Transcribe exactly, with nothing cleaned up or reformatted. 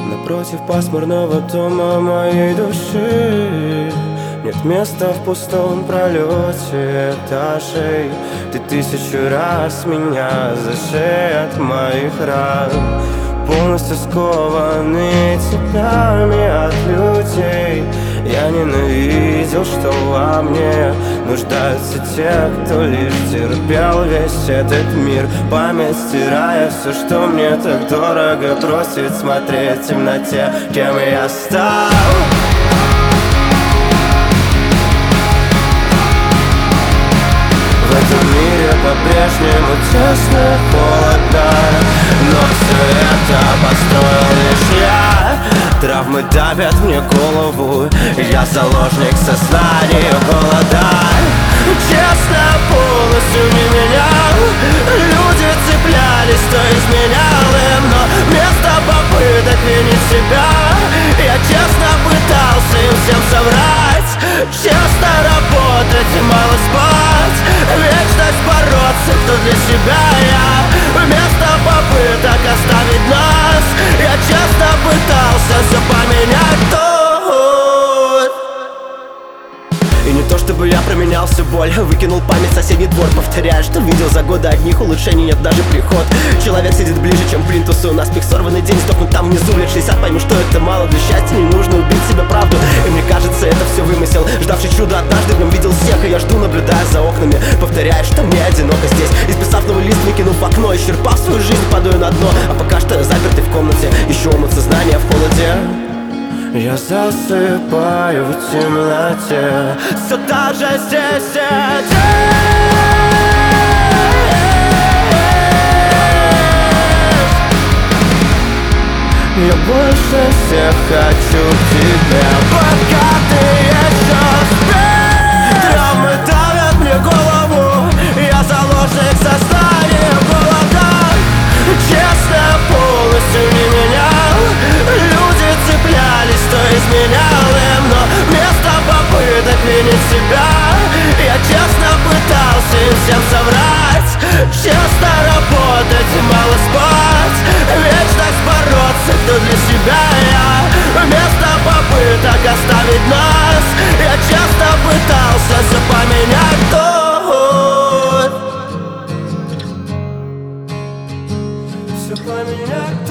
Напротив пасмурного дома моей души нет места в пустом пролете этажей. Ты тысячу раз меня защищай от моих ран, полностью скованный цепями от людей. Я ненавидел, что во мне нуждаются те, кто лишь терпел весь этот мир. Память стирая все, что мне так дорого, просит смотреть в темноте, кем я стал. В этом мире по-прежнему тесно и холодно, но все это построил лишь я. Травмы давят мне голову, я заложник сознания голода. Честно, полностью не менял, люди цеплялись, кто изменял им, но вместо попыток винить себя я честно пытался им всем соврать. Честно работать и мало спать, вечность бороться, кто для себя я. Вместо попыток оставить нас я честно пытался все поменять тут. И не то чтобы я променял всю боль, выкинул память в соседний двор, повторяя, что видел за годы одних улучшений нет даже приход. Человек сидит ближе, чем плинтусу, наспех сорванный день, сдохнуть там внизу лет шестьдесят. Пойму, что это мало, для счастья не нужно убить себя, правду. И мне кажется, это все вымысел, ждавший чудо однажды в нем видел всех. И я жду, наблюдая за окнами, повторяя, что мне одиноко здесь. Исписав новый лист, выкинув в окно, исчерпав свою жизнь, падаю на дно. А пока что запертый в комнате, еще умут сознание в холоде. Я засыпаю в темноте, все та же здесь сидишь. Я больше всех хочу к тебе, пока ты еще спишь. Травмы давят мне голову, я заложник сознания голода. Честно, полностью не менял, люди цеплялись, кто изменял им, но вместо попыток винить себя я честно пытался им всем соврать. Честно работать и мало спать, вечность бороться, кто для себя я. Вместо попыток оставить нас я честно пытался все поменять тут. Все поменять тут.